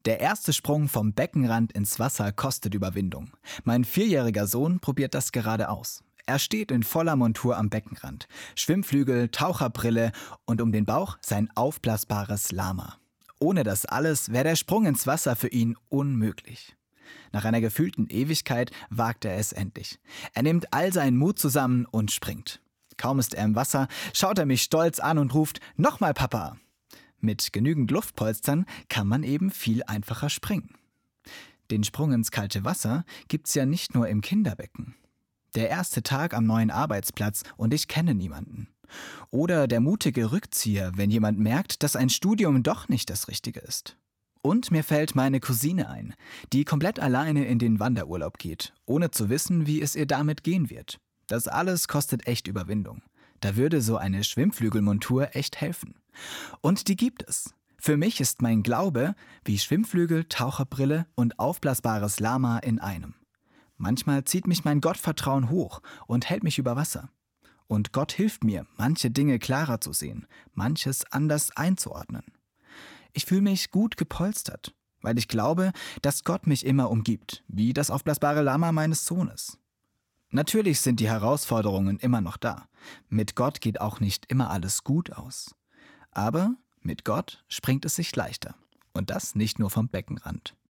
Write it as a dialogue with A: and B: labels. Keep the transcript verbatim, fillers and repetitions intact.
A: Der erste Sprung vom Beckenrand ins Wasser kostet Überwindung. Mein vierjähriger Sohn probiert das gerade aus. Er steht in voller Montur am Beckenrand. Schwimmflügel, Taucherbrille und um den Bauch sein aufblasbares Lama. Ohne das alles wäre der Sprung ins Wasser für ihn unmöglich. Nach einer gefühlten Ewigkeit wagt er es endlich. Er nimmt all seinen Mut zusammen und springt. Kaum ist er im Wasser, schaut er mich stolz an und ruft: „Nochmal, Papa!" Mit genügend Luftpolstern kann man eben viel einfacher springen. Den Sprung ins kalte Wasser gibt's ja nicht nur im Kinderbecken. Der erste Tag am neuen Arbeitsplatz und ich kenne niemanden. Oder der mutige Rückzieher, wenn jemand merkt, dass ein Studium doch nicht das Richtige ist. Und mir fällt meine Cousine ein, die komplett alleine in den Wanderurlaub geht, ohne zu wissen, wie es ihr damit gehen wird. Das alles kostet echt Überwindung. Da würde so eine Schwimmflügelmontur echt helfen. Und die gibt es. Für mich ist mein Glaube wie Schwimmflügel, Taucherbrille und aufblasbares Lama in einem. Manchmal zieht mich mein Gottvertrauen hoch und hält mich über Wasser. Und Gott hilft mir, manche Dinge klarer zu sehen, manches anders einzuordnen. Ich fühle mich gut gepolstert, weil ich glaube, dass Gott mich immer umgibt, wie das aufblasbare Lama meines Sohnes. Natürlich sind die Herausforderungen immer noch da. Mit Gott geht auch nicht immer alles gut aus. Aber mit Gott springt es sich leichter. Und das nicht nur vom Beckenrand.